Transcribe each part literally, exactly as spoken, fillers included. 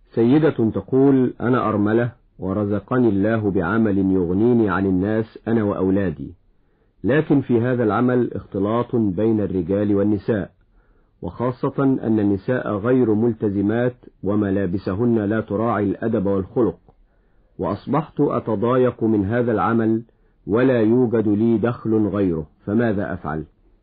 سيدة تقول: أنا أرملة ورزقني الله بعمل يغنيني عن الناس أنا وأولادي، لكن في هذا العمل اختلاط بين الرجال والنساء، وخاصة أن النساء غير ملتزمات وملابسهن لا تراعي الأدب والخلق، وأصبحت أتضايق من هذا العمل ولا يوجد لي دخل غيره، فماذا أفعل؟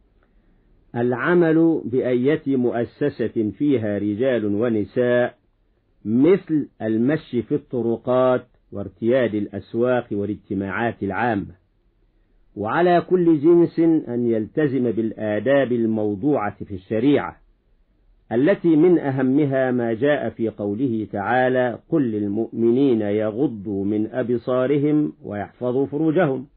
العمل بأية مؤسسة فيها رجال ونساء مثل المشي في الطرقات وارتياد الأسواق والاجتماعات العامة، وعلى كل جنس أن يلتزم بالآداب الموضوعة في الشريعة، التي من أهمها ما جاء في قوله تعالى: قل للمؤمنين يغضوا من أبصارهم ويحفظوا فروجهم،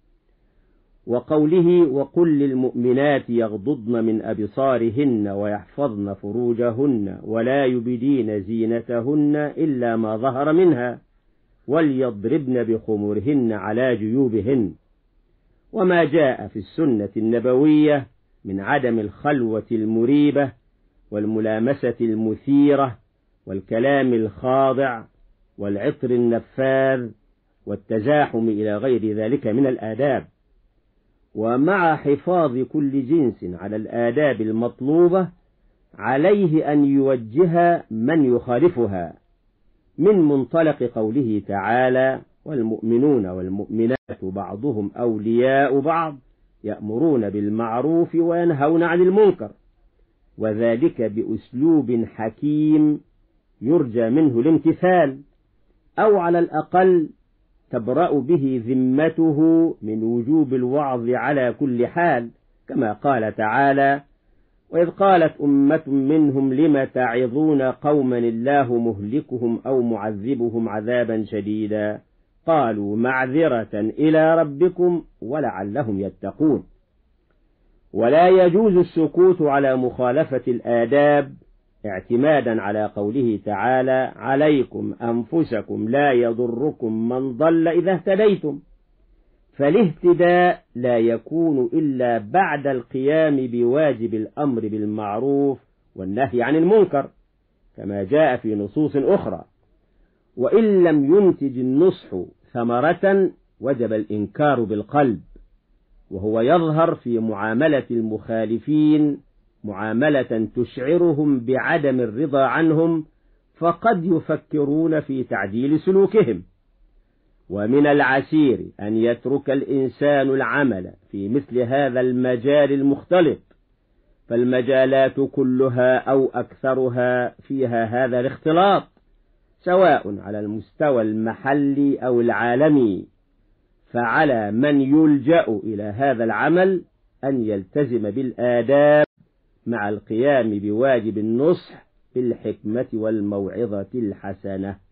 وقوله: وقل للمؤمنات يغضضن من أبصارهن ويحفظن فروجهن ولا يبدين زينتهن إلا ما ظهر منها وليضربن بخمرهن على جيوبهن، وما جاء في السنة النبوية من عدم الخلوة المريبة والملامسة المثيرة والكلام الخاضع والعطر النفاذ والتزاحم إلى غير ذلك من الآداب. ومع حفاظ كل جنس على الآداب المطلوبة عليه أن يوجه من يخالفها من منطلق قوله تعالى: والمؤمنون والمؤمنات بعضهم أولياء بعض يأمرون بالمعروف وينهون عن المنكر، وذلك بأسلوب حكيم يرجى منه الامتثال، أو على الأقل تبرأ به ذمته من وجوب الوعظ على كل حال، كما قال تعالى: وإذ قالت أمة منهم لم تعظون قوما الله مهلكهم أو معذبهم عذابا شديدا قالوا معذرة إلى ربكم ولعلهم يتقون. ولا يجوز السكوت على مخالفة الآداب اعتمادا على قوله تعالى: عليكم أنفسكم لا يضركم من ضل إذا اهتديتم، فالاهتداء لا يكون إلا بعد القيام بواجب الأمر بالمعروف والنهي عن المنكر، كما جاء في نصوص أخرى. وإن لم ينتج النصح ثمرة وجب الإنكار بالقلب، وهو يظهر في معاملة المخالفين معاملة تشعرهم بعدم الرضا عنهم، فقد يفكرون في تعديل سلوكهم. ومن العسير أن يترك الإنسان العمل في مثل هذا المجال المختلط، فالمجالات كلها أو أكثرها فيها هذا الاختلاط، سواء على المستوى المحلي أو العالمي، فعلى من يلجأ إلى هذا العمل أن يلتزم بالآداب مع القيام بواجب النصح بالحكمة والموعظة الحسنة.